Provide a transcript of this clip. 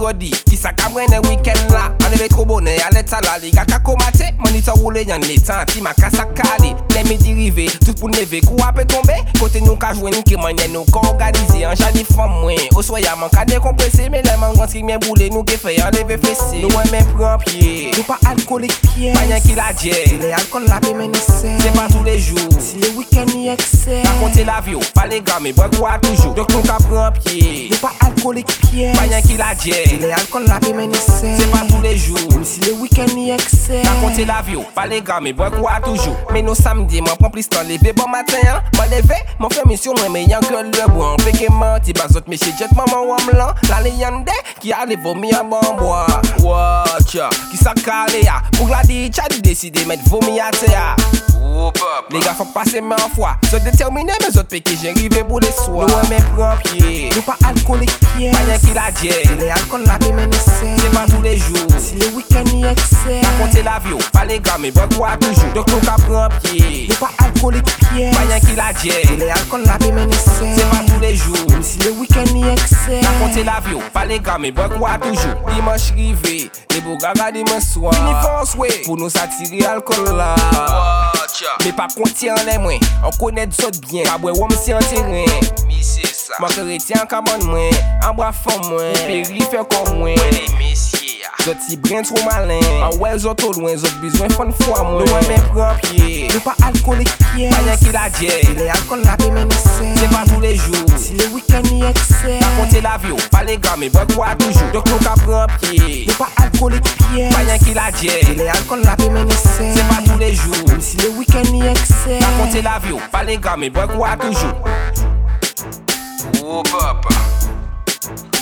vendredi. Qui ça camren le week-end là. Enleve trop bonnet, à l'état là. Les gars kakomate, monitor roule y'en l'état. Ti ma kasa kale. Les midi rive, tout pour neve. Kou apè tombe, côté nous ka jouer nous qui manye nous ka organiser. En jani femme moins. Au soya man ka décompresser. Mais les man rentre bien boule nous qui fait enlever fessé. Nous même prend pied. Nous pas alcoolique pied. Pas y'en qui la diè. Les alcool la pe men c'est pas tous les jours. Si le week-end y excès. Par contre l'avion, pas les gars mais bois quoi toujours. Donc nous ka prend pied. Nous pas alcoolique pied. Pas y'en qui la diè. Les alcool la pe men c'est pas tous les jours. Si le week-end y excès. Par contre l'avion, pas les gars mais bois quoi toujours. Mais nos samedis, m'en prend plus temps lever bon matin. M'en lever, m'en fait mission moi mais y'en que le bois. On fait que menti, pas autres messieurs jet maman ou blanc. La légende qui a les vomi en bon bois. Watch, qui ça calé ya. Pour la dit, t'as décidé mettre vomi à terre. Les gars faut passer main en foi. Se déterminer mes autres péquets, j'ai arrivé pour les soirs. Nous même prend pied. Nous pas alcoolique pied. Pas y'en qui la diè. Les alcool la pe men c'est pas tous les jours. Si le week-end y excès. Par contre l'avion, pas les gars mais bois quoi toujours. Donc nous ka prend pied. Nous pas alcoolique pied. Pas y'en qui la diè. Les alcool la pe men c'est pas tous les jours. Si le week-end y excès. Par contre l'avion, pas les gars mais bois quoi toujours. Dimanche rivé, les beaux gars dimanche soir. Uniforce ouais, pour nous attirer alcool là. Mais pas contient les moins, on connaît des autres bien. Caboué ou m'si en terrain. Mi c'est ça. Moi que retient cabane moins, en bras fond moins. Péri fait comme moins. Les messieurs. Zoti brin trop malin. En ouais zot au loin, zot besoin fon fois moins. Nous même prend pied. Nous pas alcoolique pied. Pas y'en qui la diè. Les alcool la pe men c'est pas tous les jours. Si le week-end y excès. Par contre l'avion, pas les gars mais bois quoi toujours. Donc nous ka prend pied. Nous pas alcoolique pied. Pas y'en qui la diè. Les alcool la pe men c'est pas tous les jours. Si le week-end y excès. Par contre l'avion, pas les gars mais bois quoi toujours. Oh papa.